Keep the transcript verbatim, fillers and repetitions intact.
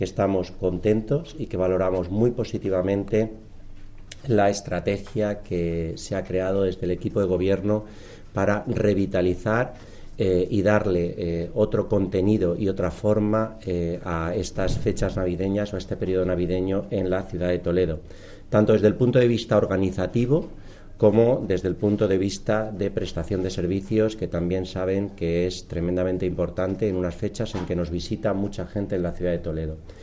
Estamos contentos y que valoramos muy positivamente la estrategia que se ha creado desde el equipo de gobierno para revitalizar eh, y darle eh, otro contenido y otra forma eh, a estas fechas navideñas o a este periodo navideño en la ciudad de Toledo, tanto desde el punto de vista organizativo como desde el punto de vista de prestación de servicios, que también saben que es tremendamente importante en unas fechas en que nos visita mucha gente en la ciudad de Toledo.